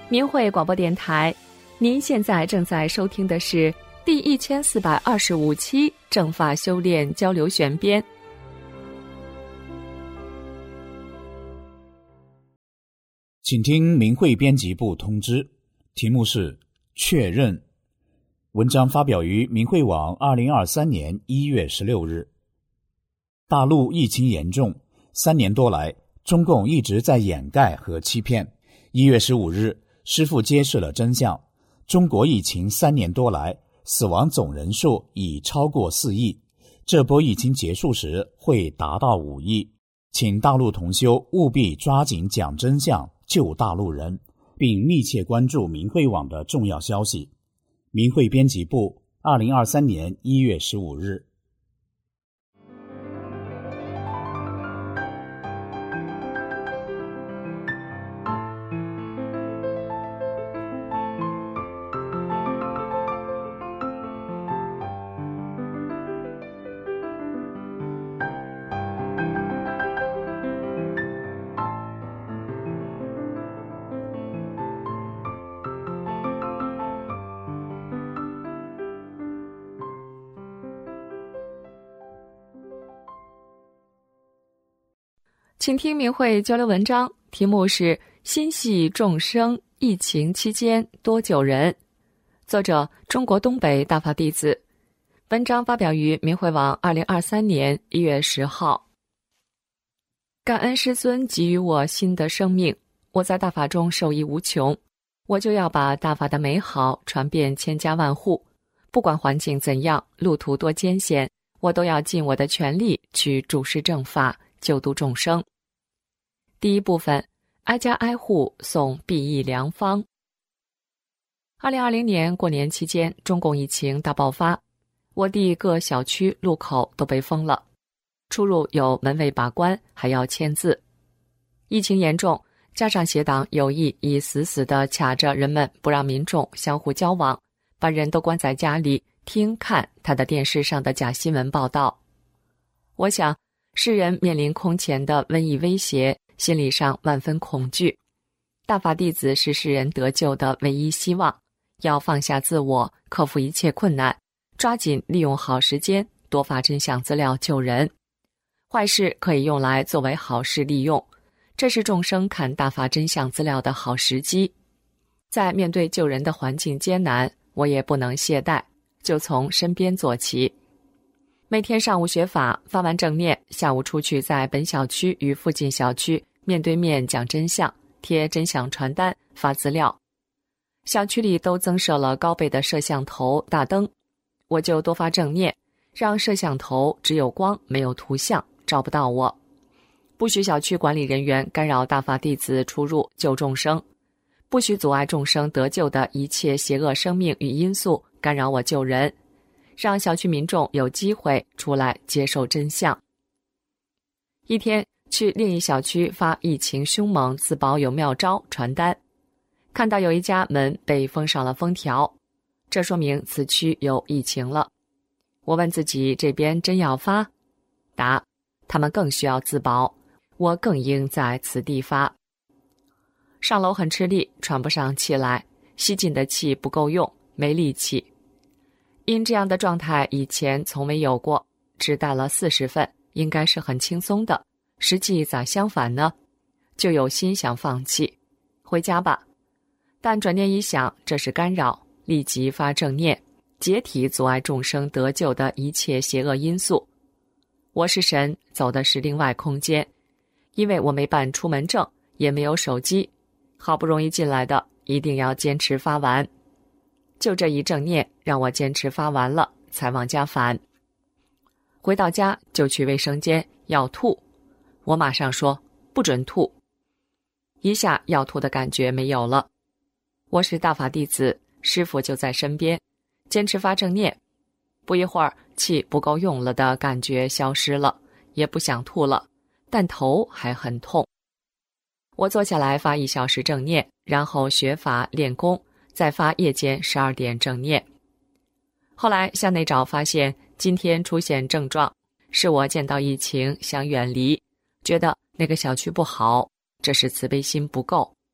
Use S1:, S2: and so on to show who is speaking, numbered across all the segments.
S1: 明慧广播电台，您现在正在收听的是第1425期正法修炼交流选编。
S2: 请听明慧编辑部通知，题目是确认。文章发表于明慧网2023年1月16日。大陆疫情严重，3年多来，中共一直在掩盖和欺骗。1月15日，师父揭示了真相，中国疫情3年多来，死亡总人数已超过4亿，这波疫情结束时会达到5亿。请大陆同修务必抓紧讲真相，救大陆人，并密切关注明慧网的重要消息。明慧编辑部2023年1月15日。
S1: 请听明慧交流文章，题目是心系众生，疫情期间多救人。作者中国东北大法弟子。文章发表于明慧网2023年1月10号。感恩师尊给予我新的生命，我在大法中受益无穷，我就要把大法的美好传遍千家万户，不管环境怎样，路途多艰险，我都要尽我的全力去主持正法，救度众生。第一部分，挨家挨户送裨益良方。2020年过年期间，中共疫情大爆发，我地各小区路口都被封了，出入有门卫把关，还要签字。疫情严重，加上邪党有意以死死地卡着人们，不让民众相互交往，把人都关在家里听看他的电视上的假新闻报道。我想世人面临空前的瘟疫威胁，心理上万分恐惧。大法弟子是世人得救的唯一希望，要放下自我，克服一切困难，抓紧利用好时间，多发真相资料救人。坏事可以用来作为好事利用，这是众生看大法真相资料的好时机。在面对救人的环境艰难，我也不能懈怠，就从身边做起。每天上午学法，发完正念，下午出去在本小区与附近小区面对面讲真相，贴真相传单，发资料。小区里都增设了高倍的摄像头、大灯，我就多发正念，让摄像头只有光没有图像，照不到我。不许小区管理人员干扰大法弟子出入救众生，不许阻碍众生得救的一切邪恶生命与因素干扰我救人，让小区民众有机会出来接受真相。一天去另一小区发疫情凶猛自保有妙招传单，看到有一家门被封上了封条，这说明此区有疫情了。我问自己，这边真要发？答：他们更需要自保，我更应在此地发。上楼很吃力，喘不上气来，吸进的气不够用，没力气。因这样的状态以前从没有过，只带了40份，应该是很轻松的，实际咋相反呢？就有心想放弃，回家吧。但转念一想，这是干扰，立即发正念，解体阻碍众生得救的一切邪恶因素。我是神，走的是另外空间，因为我没办出门证，也没有手机，好不容易进来的，一定要坚持发完。就这一正念让我坚持发完了，才往家返。回到家就去卫生间要吐，我马上说不准吐，一下要吐的感觉没有了。我是大法弟子，师父就在身边，坚持发正念。不一会儿，气不够用了的感觉消失了，也不想吐了，但头还很痛。我坐下来发1小时正念，然后学法练功，再发夜间12点正念。后来向内找发现，今天出现症状，是我见到疫情想远离，觉得那个小区不好，这是慈悲心不够。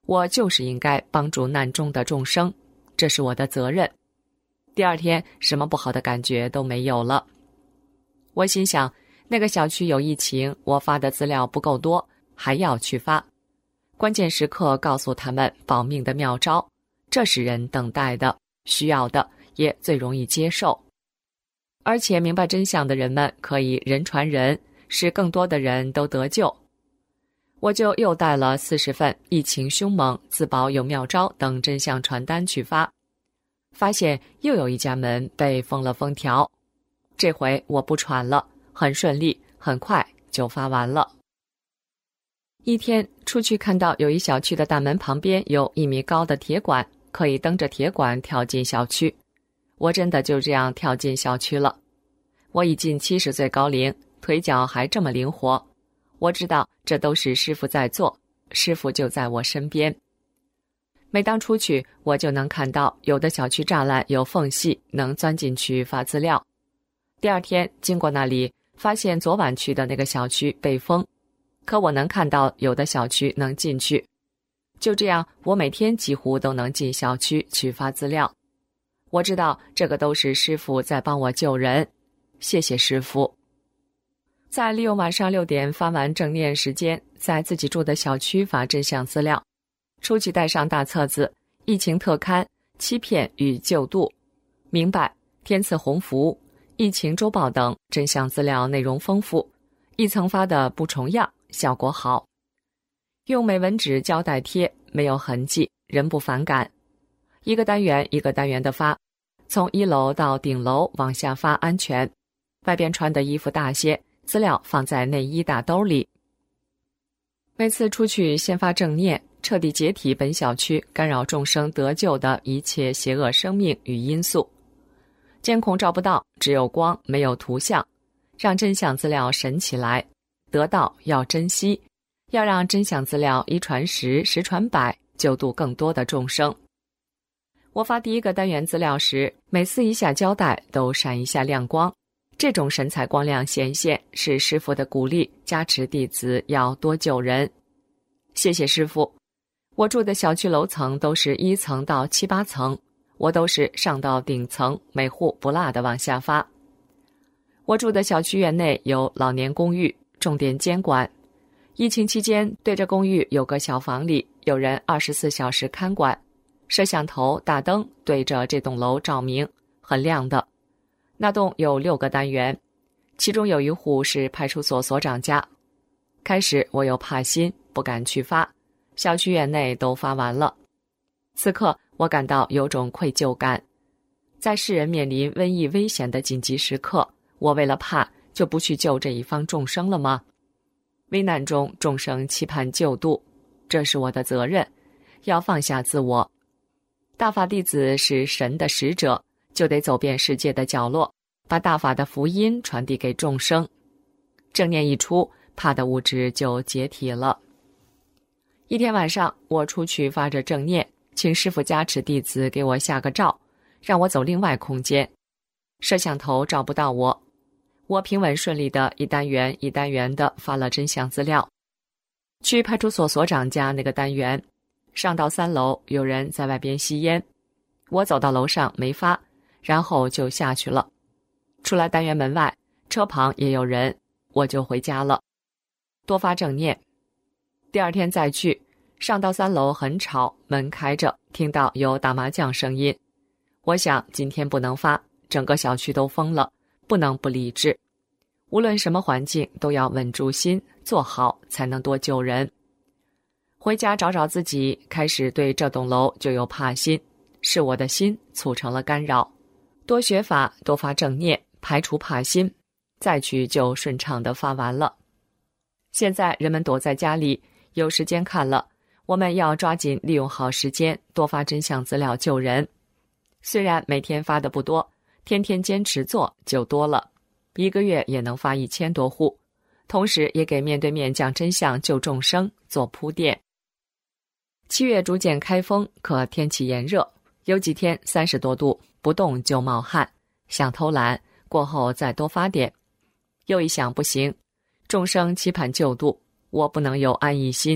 S1: 我就是应该帮助难中的众生，这是我的责任。第二天，什么不好的感觉都没有了。我心想，那个小区有疫情，我发的资料不够多，还要去发。关键时刻告诉他们保命的妙招，这是人等待的、需要的，也最容易接受。而且明白真相的人们可以人传人，使更多的人都得救。我就又带了40份疫情凶猛、自保有妙招等真相传单去发，发现又有一家门被封了封条。这回我不喘了，很顺利，很快就发完了。一天出去看到有一小区的大门旁边有1米高的铁管，可以蹬着铁管跳进小区。我真的就这样跳进小区了。我已近70岁高龄，腿脚还这么灵活。我知道这都是师父在做，师父就在我身边。每当出去，我就能看到有的小区栅栏有缝隙，能钻进去发资料。第二天经过那里，发现昨晚去的那个小区被封，可我能看到有的小区能进去。就这样，我每天几乎都能进小区去发资料。我知道这个都是师父在帮我救人，谢谢师父。在利用晚上6点发完正念时间，在自己住的小区发真相资料。出去带上大册子，疫情特刊、欺骗与救度、明白、天赐鸿福、疫情周报等真相资料内容丰富，一层发的不重样，效果好。用美纹纸胶带贴，没有痕迹，人不反感。一个单元一个单元的发，从1楼到顶楼往下发安全。外边穿的衣服大些，资料放在内衣大兜里。每次出去先发正念，彻底解体本小区干扰众生得救的一切邪恶生命与因素。监控照不到，只有光，没有图像，让真相资料神起来。得到要珍惜，要让真相资料1传10，10传100，救度更多的众生。我发第一个单元资料时，每撕一下胶带都闪一下亮光，这种神采光亮显现是师父的鼓励，加持弟子要多救人。谢谢师父。我住的小区楼层都是1层到7、8层，我都是上到顶层，每户不落的往下发。我住的小区院内有老年公寓，重点监管。疫情期间，对着公寓有个小房里，有人24小时看管，摄像头、大灯对着这栋楼照明，很亮的。那栋有6个单元，其中有一户是派出所所长家。开始我有怕心，不敢去发，小区院内都发完了。此刻我感到有种愧疚感，在世人面临瘟疫危险的紧急时刻，我为了怕就不去救这一方众生了吗？危难中众生期盼救度，这是我的责任，要放下自我。大法弟子是神的使者，就得走遍世界的角落，把大法的福音传递给众生。正念一出，怕的物质就解体了。一天晚上，我出去发着正念，请师父加持弟子给我下个照，让我走另外空间。摄像头照不到我平稳顺利的一单元一单元的发了真相资料。去派出所所长家那个单元，上到3楼，有人在外边吸烟，我走到楼上没发，然后就下去了。出来单元门外，车旁也有人，我就回家了。多发正念。第二天再去，上到3楼很吵，门开着，听到有打麻将声音。我想今天不能发，整个小区都封了，不能不理智。无论什么环境都要稳住心，做好才能多救人。回家找找自己，开始对这栋楼就有怕心，是我的心促成了干扰。多学法，多发正念，排除怕心，再去就顺畅地发完了。现在人们躲在家里，有时间看了，我们要抓紧利用好时间，多发真相资料救人。虽然每天发的不多，天天坚持做就多了，1个月也能发1000多户，同时也给面对面讲真相救众生做铺垫。7月逐渐开封，可天气炎热，有几天30多度，不动就冒汗，想偷懒，过后再多发点。又一想不行，众生期盼救度，我不能有安逸心，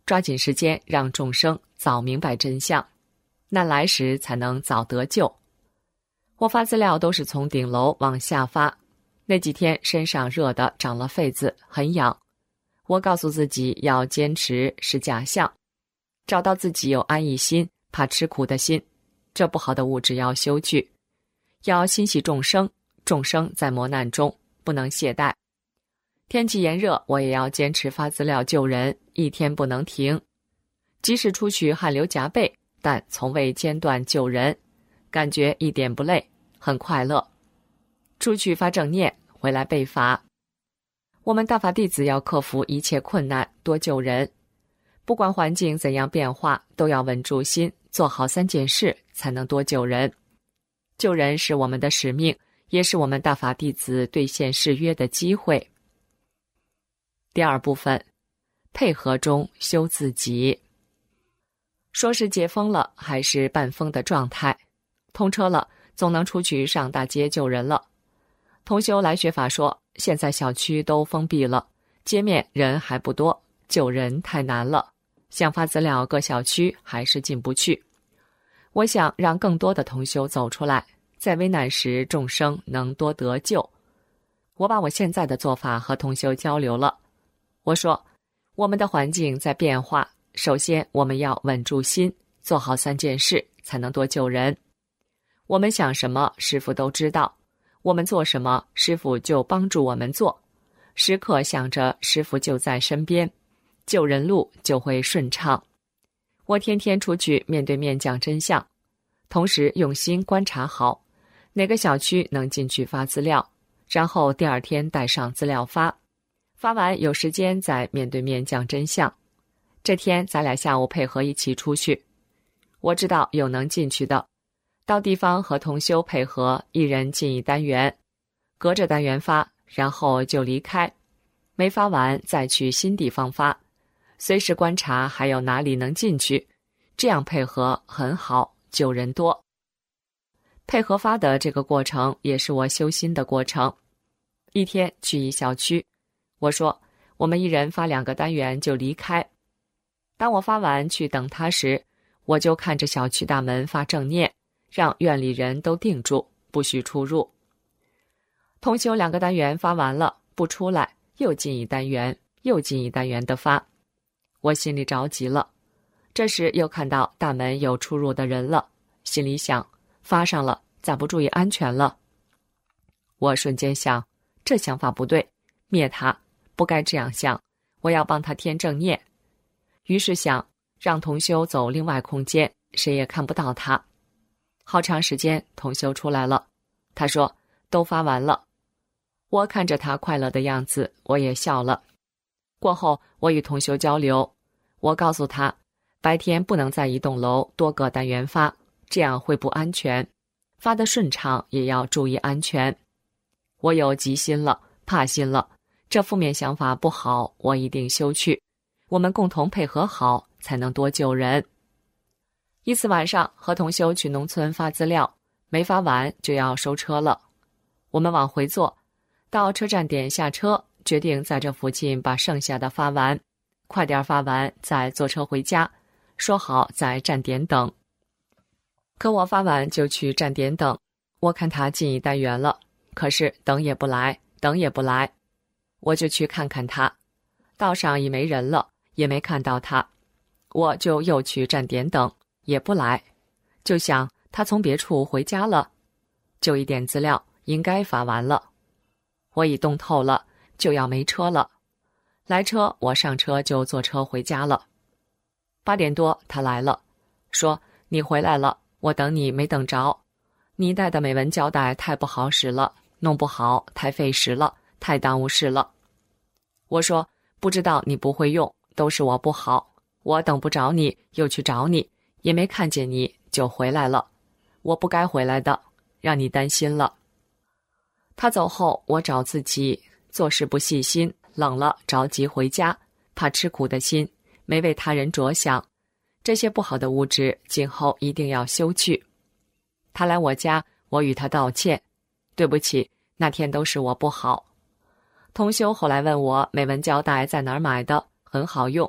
S1: 抓紧时间让众生早明白真相，难来时才能早得救。我发资料都是从顶楼往下发，那几天身上热得长了痱子，很痒。我告诉自己要坚持是假象，找到自己有安逸心、怕吃苦的心，这不好的物质要修去，要心系众生，众生在磨难中不能懈怠。天气炎热，我也要坚持发资料救人，一天不能停。即使出去汗流浃背，但从未间断救人，感觉一点不累，很快乐。出去发正念，回来被罚。我们大法弟子要克服一切困难，多救人。不管环境怎样变化，都要稳住心，做好3件事，才能多救人。救人是我们的使命，也是我们大法弟子兑现誓约的机会。第2部分，配合中修自己。说是解封了，还是半封的状态。通车了，总能出去上大街救人了。同修来学法说，现在小区都封闭了，街面人还不多，救人太难了，想发资料各小区还是进不去。我想让更多的同修走出来，在危难时众生能多得救。我把我现在的做法和同修交流了。我说，我们的环境在变化，首先我们要稳住心，做好3件事，才能多救人。我们想什么，师父都知道，我们做什么，师父就帮助我们做，时刻想着师父就在身边，救人路就会顺畅。我天天出去面对面讲真相，同时用心观察好哪个小区能进去发资料，然后第2天带上资料发完有时间再面对面讲真相。这天咱俩下午配合一起出去，我知道有能进去的，到地方和同修配合，一人进一单元，隔着单元发，然后就离开，没发完再去新地方发，随时观察还有哪里能进去，这样配合很好，救人多。配合发的这个过程也是我修心的过程。一天去一小区，我说我们一人发2个单元就离开。当我发完去等他时，我就看着小区大门发正念，让院里人都定住，不许出入。同修2个单元发完了，不出来，又进一单元，又进一单元的发。我心里着急了，这时又看到大门有出入的人了，心里想，发上了，咋不注意安全了？我瞬间想，这想法不对，灭他，不该这样想，我要帮他添正念。于是想，让同修走另外空间，谁也看不到他。好长时间，同修出来了，他说，都发完了。我看着他快乐的样子，我也笑了。过后，我与同修交流，我告诉他，白天不能在一栋楼多个单元发，这样会不安全，发得顺畅也要注意安全。我有急心了，怕心了，这负面想法不好，我一定修去。我们共同配合好，才能多救人。一次晚上和同修去农村发资料，没发完就要收车了。我们往回坐，到车站点下车，决定在这附近把剩下的发完，快点发完再坐车回家，说好在站点等。可我发完就去站点等，我看他进一单元了，可是等也不来，等也不来，我就去看看他，道上已没人了，也没看到他，我就又去站点等，也不来，就想他从别处回家了，就一点资料应该发完了。我已冻透了，就要没车了，来车我上车就坐车回家了。8点多他来了，说你回来了，我等你没等着，你带的美文胶带太不好使了，弄不好太费时了，太耽误事了。我说不知道你不会用，都是我不好，我等不着你又去找你，也没看见你就回来了，我不该回来的，让你担心了。他走后，我找自己，做事不细心，冷了着急回家，怕吃苦的心，没为他人着想，这些不好的物质今后一定要修去。他来我家，我与他道歉，对不起，那天都是我不好。同修后来问我美文胶带在哪儿买的，很好用，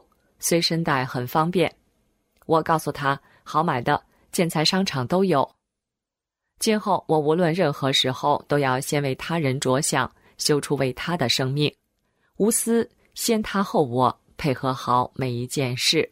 S1: 随身带很方便。我告诉他，好买的，建材商场都有。今后我无论任何时候都要先为他人着想，修出为他的生命，无私，先他后我，配合好每一件事。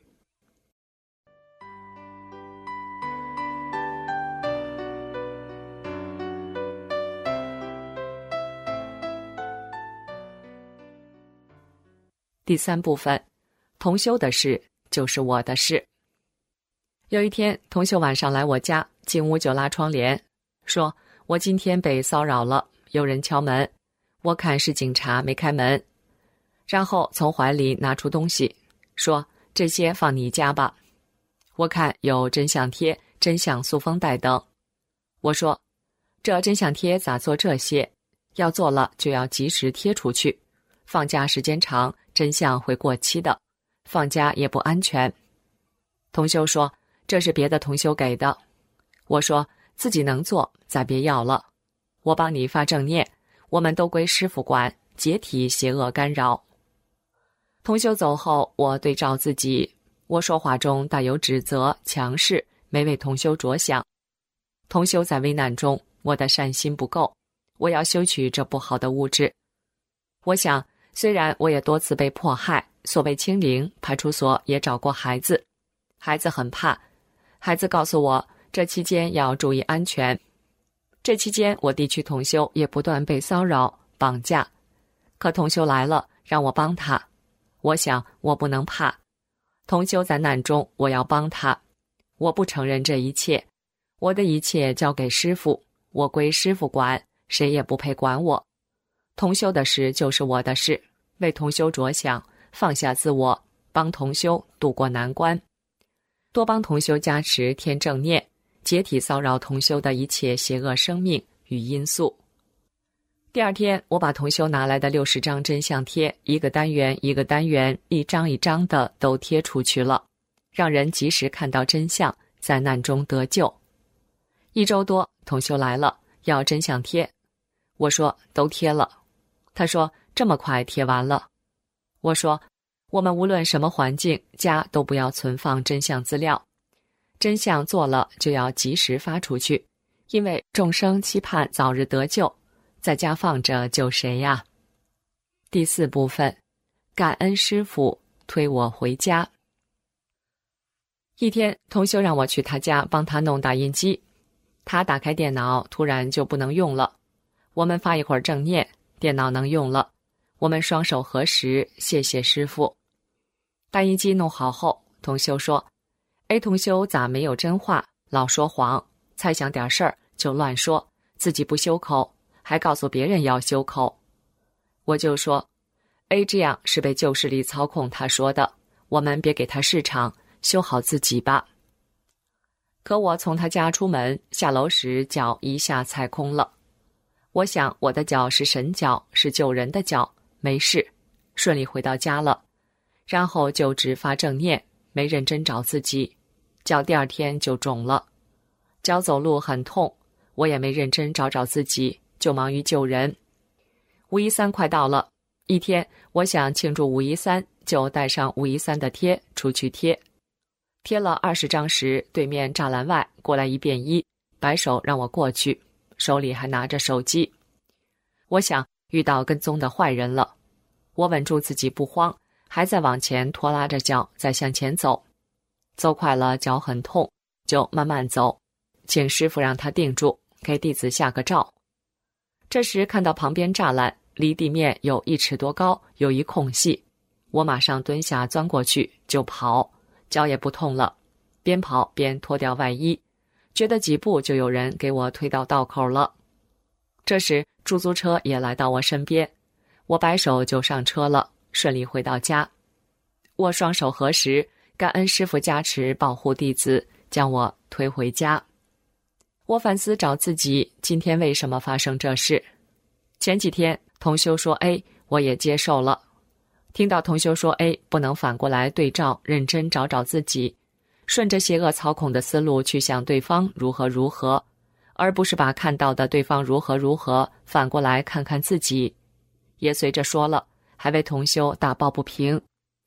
S1: 第3部分，同修的事就是我的事。有一天，同修晚上来我家，进屋就拉窗帘，说我今天被骚扰了，有人敲门，我看是警察，没开门。然后从怀里拿出东西，说这些放你家吧。我看有真相贴、真相塑封袋等。我说这真相贴咋做这些？要做了就要及时贴出去，放假时间长，真相会过期的，放假也不安全。同修说这是别的同修给的。我说自己能做，再别要了。我帮你发正念，我们都归师父管，解体邪恶干扰。同修走后，我对照自己，我说话中带有指责、强势，没为同修着想。同修在危难中，我的善心不够，我要修取这不好的物质。我想，虽然我也多次被迫害，所谓清零，派出所也找过孩子，孩子很怕，孩子告诉我，这期间要注意安全。这期间，我地区同修也不断被骚扰、绑架，可同修来了，让我帮他。我想，我不能怕。同修在难中，我要帮他。我不承认这一切，我的一切交给师父，我归师父管，谁也不配管我。同修的事就是我的事，为同修着想，放下自我，帮同修渡过难关，多帮同修加持添正念，解体骚扰同修的一切邪恶生命与因素。第二天，我把同修拿来的60张真相贴，一个单元一个单元，一张一张的都贴出去了，让人及时看到真相，在难中得救。1周多，同修来了，要真相贴。我说都贴了。他说这么快贴完了。我说我们无论什么环境，家都不要存放真相资料，真相做了就要及时发出去，因为众生期盼早日得救，在家放着救谁呀？第4部分，感恩师父推我回家。一天，同修让我去他家帮他弄打印机，他打开电脑，突然就不能用了。我们发一会儿正念，电脑能用了，我们双手合十，谢谢师父。打印机弄好后，同修说 A 同修咋没有真话，老说谎，猜想点事儿就乱说，自己不修口，还告诉别人要修口。我就说 A 这样是被旧势力操控他说的，我们别给他市场，修好自己吧。可我从他家出门，下楼时脚一下踩空了。我想我的脚是神脚，是救人的脚，没事，顺利回到家了。然后就只发正念，没认真找自己，脚第2天就肿了。脚走路很痛，我也没认真找自己，就忙于救人。513快到了，一天我想庆祝513，就带上513的贴出去贴。贴了20张时，对面栅栏外过来一便衣，摆手让我过去，手里还拿着手机。我想遇到跟踪的坏人了，我稳住自己不慌，还在往前拖拉着脚再向前走。走快了脚很痛，就慢慢走，请师父让他定住，给弟子下个照。这时看到旁边栅栏离地面有1尺多高，有一空隙，我马上蹲下钻过去就跑，脚也不痛了，边跑边脱掉外衣，觉得几步就有人给我推到道口了。这时出租车也来到我身边，我摆手就上车了，顺利回到家。我双手合十，感恩师父加持保护弟子，将我推回家。我反思找自己，今天为什么发生这事？前几天同修说 A， 我也接受了。听到同修说 A， 不能反过来对照，认真找自己，顺着邪恶操控的思路去想对方如何，而不是把看到的对方如何反过来看看自己。也随着说了，还为同修打抱不平，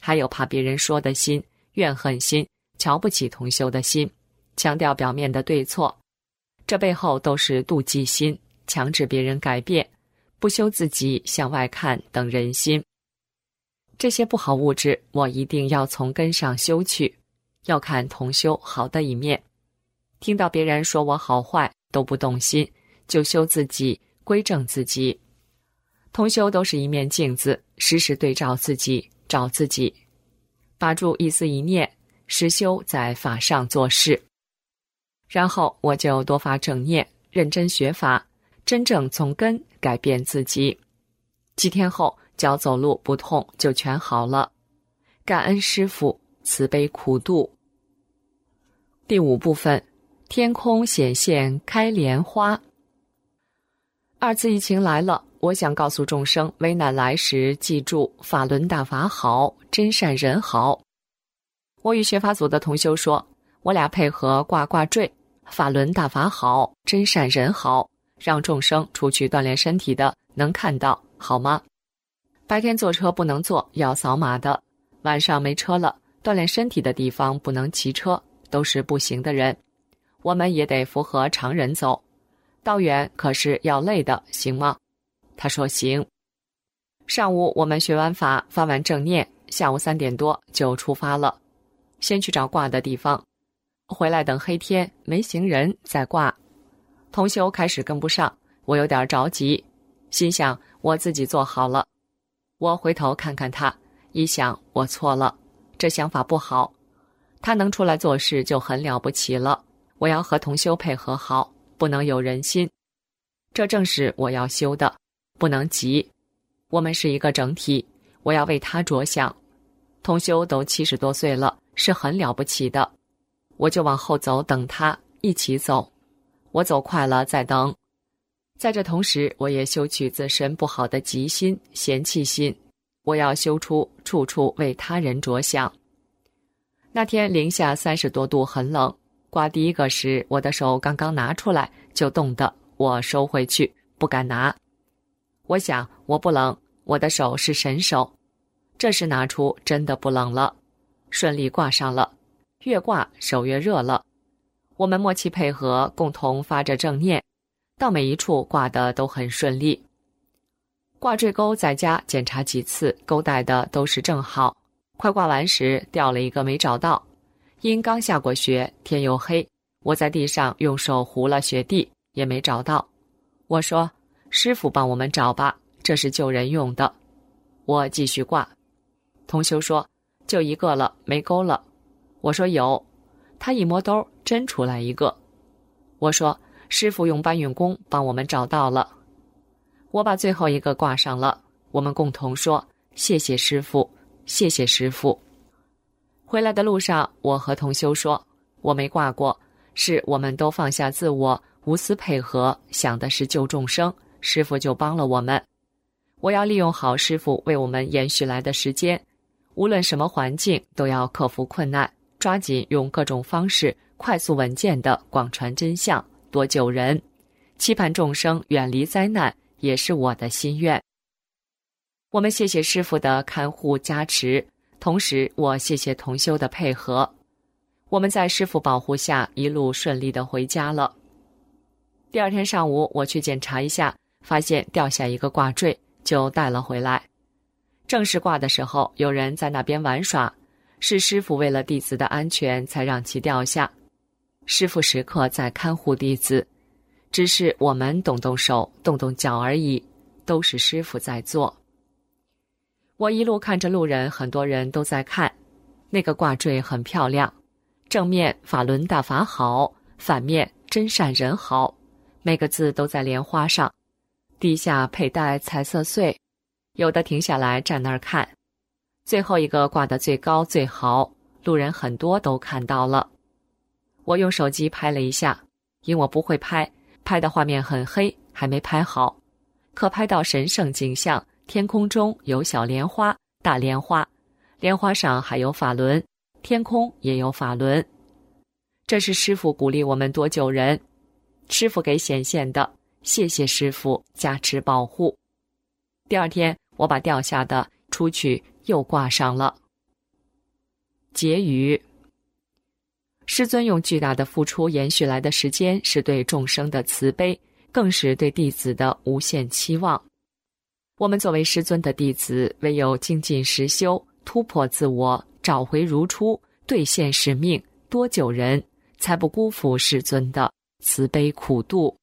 S1: 还有怕别人说的心、怨恨心、瞧不起同修的心，强调表面的对错，这背后都是妒忌心，强制别人改变，不修自己向外看等人心。这些不好物质，我一定要从根上修去，要看同修好的一面。听到别人说我好坏都不动心，就修自己，归正自己。同修都是一面镜子，时时对照自己，找自己，把住一思一念，实修在法上做事。然后我就多发正念，认真学法，真正从根改变自己。几天后，脚走路不痛就全好了。感恩师父慈悲苦度。第5部分，天空显现开莲花。二次疫情来了，我想告诉众生，危难来时记住法轮大法好，真善人好。我与学法组的同修说，我俩配合挂坠，法轮大法好，真善人好，让众生出去锻炼身体的能看到，好吗？白天坐车不能坐，要扫码的，晚上没车了，锻炼身体的地方不能骑车，都是步行的人，我们也得符合常人走，道远可是要累的，行吗？他说行。上午我们学完法，发完正念，下午3点多就出发了，先去找挂的地方，回来等黑天没行人再挂。同修开始跟不上，我有点着急，心想我自己做好了。我回头看看他，一想我错了，这想法不好，他能出来做事就很了不起了，我要和同修配合好，不能有人心，这正是我要修的，不能急，我们是一个整体，我要为他着想。同修都70多岁了，是很了不起的，我就往后走，等他一起走，我走快了再等。在这同时，我也修去自身不好的急心、嫌弃心，我要修出处处为他人着想。那天零下30多度，很冷，挂第一个时，我的手刚刚拿出来就冻得我收回去，不敢拿。我想我不冷，我的手是神手，这时拿出真的不冷了，顺利挂上了，越挂手越热了。我们默契配合，共同发着正念，到每一处挂的都很顺利。挂坠钩在家检查几次，钩带的都是正好，快挂完时掉了一个没找到，因刚下过雪，天又黑，我在地上用手糊了雪地，也没找到。我说师父帮我们找吧，这是救人用的。我继续挂。同修说就一个了，没钩了。我说有。他一摸兜，真出来一个。我说师父用搬运工帮我们找到了。我把最后一个挂上了，我们共同说谢谢师父，谢谢师父。回来的路上，我和同修说，我没挂过，是我们都放下自我，无私配合，想的是救众生，师父就帮了我们。我要利用好师父为我们延续来的时间，无论什么环境都要克服困难，抓紧用各种方式快速稳健地广传真相，多救人，期盼众生远离灾难，也是我的心愿。我们谢谢师父的看护加持，同时我谢谢同修的配合。我们在师父保护下一路顺利地回家了。第二天上午我去检查一下，发现掉下一个挂坠，就带了回来。正式挂的时候，有人在那边玩耍，是师父为了弟子的安全才让其掉下。师父时刻在看护弟子，只是我们动动手动动脚而已，都是师父在做。我一路看着路人，很多人都在看，那个挂坠很漂亮，正面法轮大法好，反面真善人好，每个字都在莲花上，底下佩戴彩色穗，有的停下来站那儿看。最后一个挂得最高最好，路人很多都看到了。我用手机拍了一下，因我不会拍，拍的画面很黑，还没拍好，可拍到神圣景象，天空中有小莲花、大莲花，莲花上还有法轮，天空也有法轮。这是师父鼓励我们多救人，师父给显现的，谢谢师父加持保护。第二天我把掉下的出去又挂上了。 结语。师尊用巨大的付出延续来的时间，是对众生的慈悲，更是对弟子的无限期望。我们作为师尊的弟子，唯有精进实修，突破自我，找回如初，兑现使命，多救人，才不辜负师尊的慈悲苦度。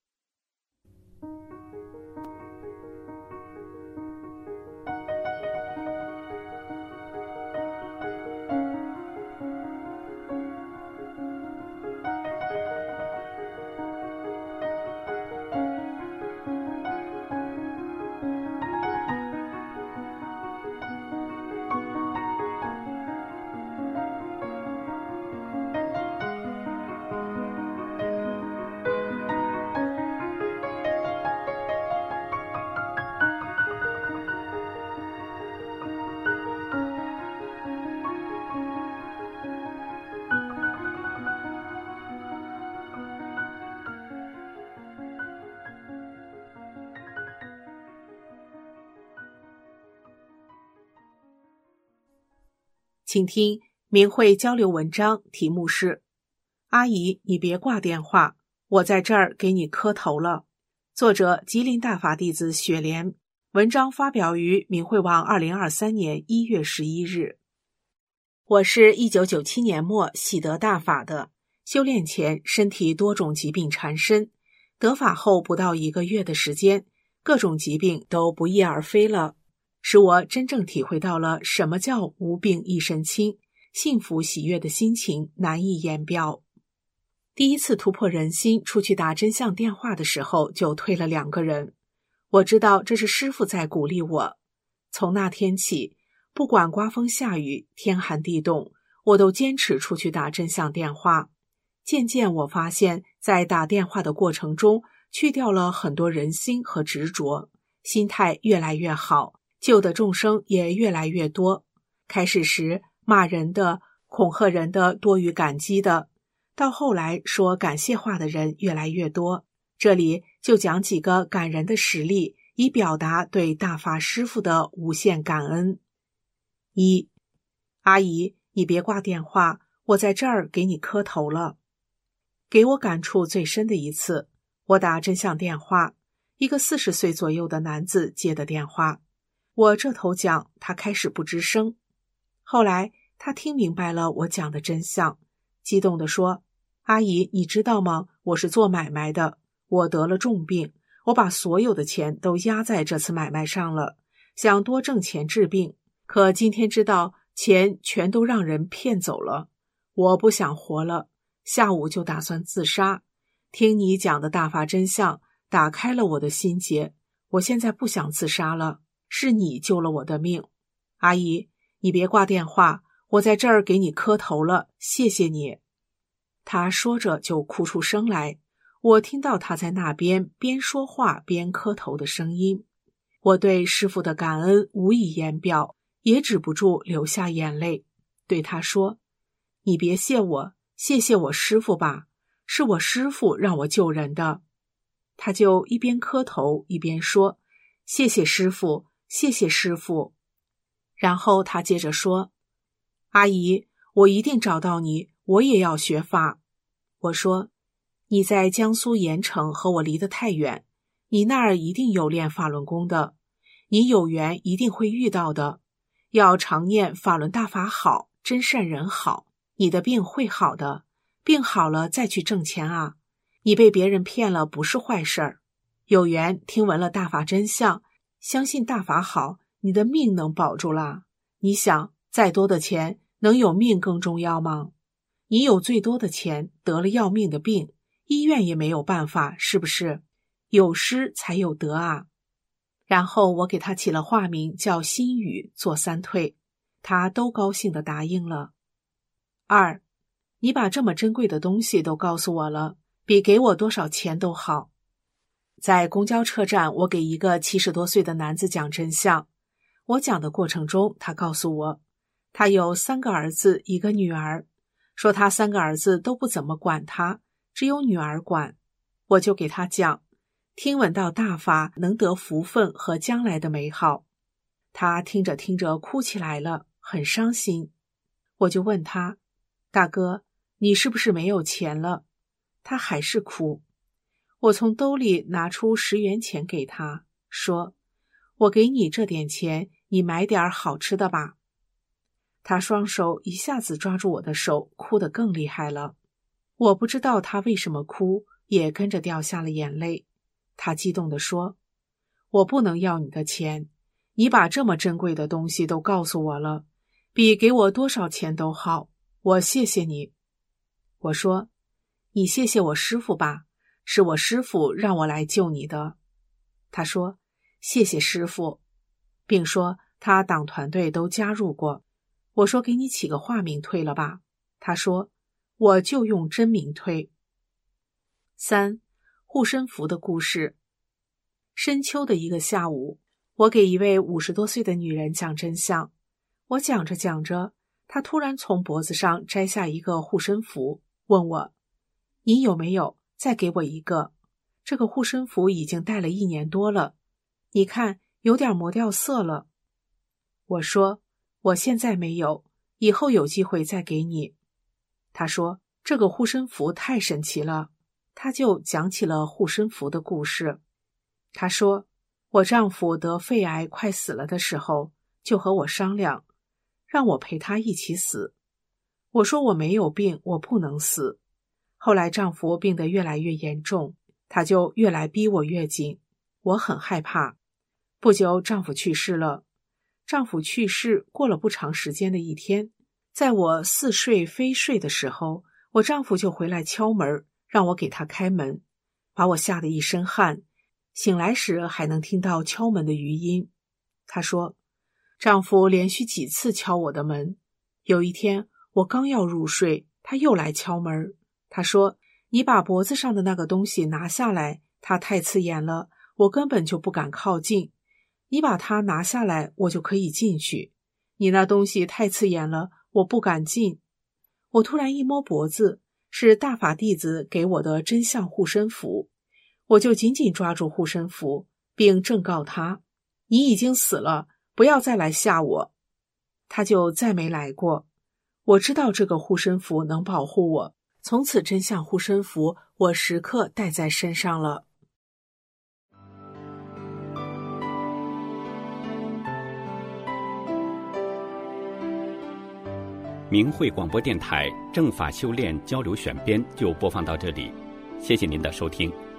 S3: 请听明慧交流文章，题目是阿姨，你别挂电话，我在这儿给你磕头了。作者吉林大法弟子雪莲，文章发表于明慧网2023年1月11日。我是1997年末喜得大法的，修炼前身体多种疾病缠身，得法后不到1个月的时间，各种疾病都不翼而飞了，使我真正体会到了什么叫无病一身轻，幸福喜悦的心情难以言表。第一次突破人心出去打真相电话的时候，就推了2个人。我知道这是师父在鼓励我。从那天起，不管刮风下雨，天寒地冻，我都坚持出去打真相电话。渐渐我发现，在打电话的过程中，去掉了很多人心和执着，心态越来越好，救的众生也越来越多。开始时骂人的、恐吓人的多于感激的，到后来说感谢话的人越来越多。这里就讲几个感人的实例，以表达对大法师父的无限感恩。1. 阿姨，你别挂电话，我在这儿给你磕头了。给我感触最深的一次，我打真相电话，一个40岁左右的男子接的电话。我这头讲，他开始不吱声。后来他听明白了我讲的真相，激动地说，阿姨，你知道吗？我是做买卖的，我得了重病，我把所有的钱都压在这次买卖上了，想多挣钱治病，可今天知道钱全都让人骗走了，我不想活了，下午就打算自杀。听你讲的大法真相，打开了我的心结，我现在不想自杀了，是你救了我的命。阿姨，你别挂电话，我在这儿给你磕头了，谢谢你。他说着就哭出声来，我听到他在那边边说话边磕头的声音。我对师父的感恩无以言表，也止不住流下眼泪，对他说，你别谢我，谢谢我师父吧，是我师父让我救人的。他就一边磕头一边说，谢谢师父，谢谢师父。然后他接着说，阿姨，我一定找到你，我也要学法。我说，你在江苏盐城和我离得太远，你那儿一定有练法轮功的，你有缘一定会遇到的，要常念法轮大法好，真善人好，你的病会好的，病好了再去挣钱啊，你被别人骗了不是坏事儿，有缘听闻了大法真相，相信大法好，你的命能保住啦。你想，再多的钱能有命更重要吗？你有最多的钱，得了要命的病，医院也没有办法，是不是？有失才有得啊。然后我给他起了化名叫心语，做3退，他都高兴地答应了。2. 你把这么珍贵的东西都告诉我了，比给我多少钱都好。在公交车站，我给一个70多岁的男子讲真相。我讲的过程中，他告诉我，他有3个儿子1个女儿，说他3个儿子都不怎么管他，只有女儿管。我就给他讲，听闻到大法能得福分和将来的美好。他听着听着哭起来了，很伤心。 我就问他，大哥，你是不是没有钱了？他还是哭。我从兜里拿出10元钱给他，说，我给你这点钱，你买点好吃的吧。他双手一下子抓住我的手，哭得更厉害了。我不知道他为什么哭，也跟着掉下了眼泪。他激动地说，我不能要你的钱，你把这么珍贵的东西都告诉我了，比给我多少钱都好，我谢谢你。我说，你谢谢我师父吧，是我师父让我来救你的。他说，谢谢师父，并说他党团队都加入过。我说，给你起个化名推了吧。他说，我就用真名推。3. 护身符的故事。深秋的一个下午，我给一位50多岁的女人讲真相。我讲着讲着，她突然从脖子上摘下一个护身符，问我，你有没有？再给我一个。这个护身符已经戴了1年多了，你看有点磨掉色了。我说，我现在没有，以后有机会再给你。她说，这个护身符太神奇了。她就讲起了护身符的故事。她说，我丈夫得肺癌快死了的时候，就和我商量，让我陪他一起死。我说我没有病，我不能死。后来丈夫病得越来越严重，他就越来逼我越紧，我很害怕。不久丈夫去世了。丈夫去世过了不长时间的一天，在我似睡非睡的时候，我丈夫就回来敲门，让我给他开门，把我吓得一身汗，醒来时还能听到敲门的余音。他说，丈夫连续几次敲我的门，有一天我刚要入睡，他又来敲门。他说，你把脖子上的那个东西拿下来，它太刺眼了，我根本就不敢靠近，你把它拿下来，我就可以进去。你那东西太刺眼了，我不敢进。我突然一摸脖子，是大法弟子给我的真相护身符，我就紧紧抓住护身符，并正告他，你已经死了，不要再来吓我。他就再没来过。我知道这个护身符能保护我，从此真相护身符我时刻带在身上了。
S4: 明慧广播电台正法修炼交流选编就播放到这里，谢谢您的收听。